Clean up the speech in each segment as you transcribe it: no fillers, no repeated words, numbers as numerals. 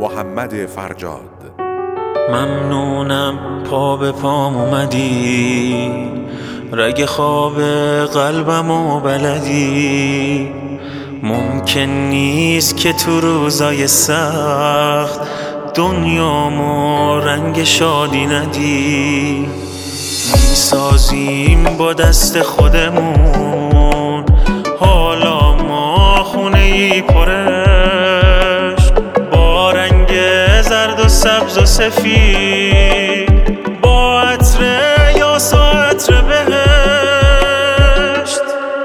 محمد فرجاد. ممنونم پا به پام اومدی، رگ خواب قلبمو بلدی. ممکن نیست که تو روزای سخت دنیامو رنگ شادی ندی. میسازیم با دست خودمون حالا ما خونه‌ای پرش با رنگ زرد و سبز و سفید، با عطر یاس و عطر بهشت.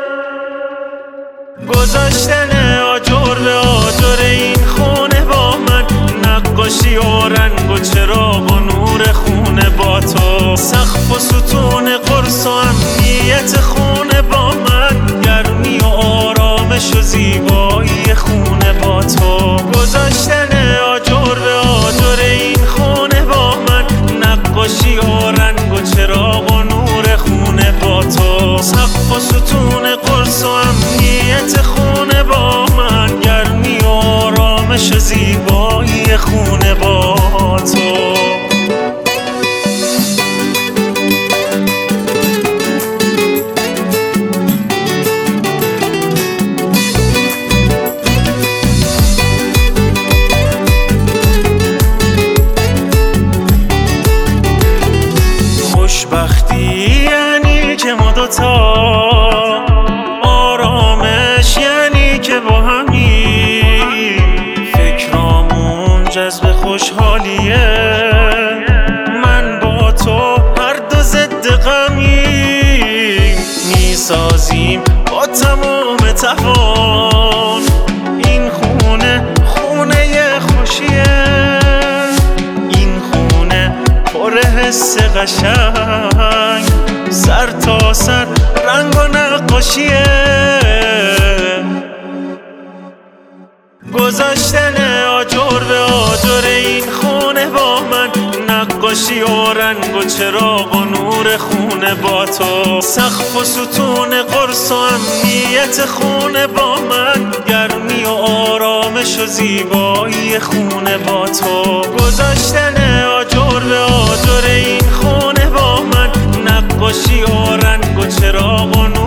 گذاشتن آجر به آجر این خونه با من، نقاشی و رنگ و چراغ و نور خونه با تو، سقف و ستون قرص و امنیت خونه با من، گرمی و آرامش و زیبایی خونه با تو. گذاشتن آجر به آجر این خونه با من، نقاشی و رنگ و چراغ و نور خونه با تو، سقف و ستون قرص و امنیت خونه با من، گرمی و آرامش و زیبایی خونه با تو. خوشبختی یعنی که ما دوتا، آرامش یعنی که با همی، فکرامون جذب خوشحالیه، من با تو هر دو ضد غمی، میسازیم با تمام توان این خونه خونه خوشیه، این خونه پر حس قشنگ، سر تا سر رنگ و نقاشیه. گذاشتن آجر به آجر این خونه با من، نقاشی و رنگ و چراغ و نور خونه با تو، سقف و ستون قرص و امنیت خونه با من، گرمی و آرامش و زیبایی خونه با تو. گذاشتن آجر به آجر این خونه با من، نقاشی و رنگ و چراغ و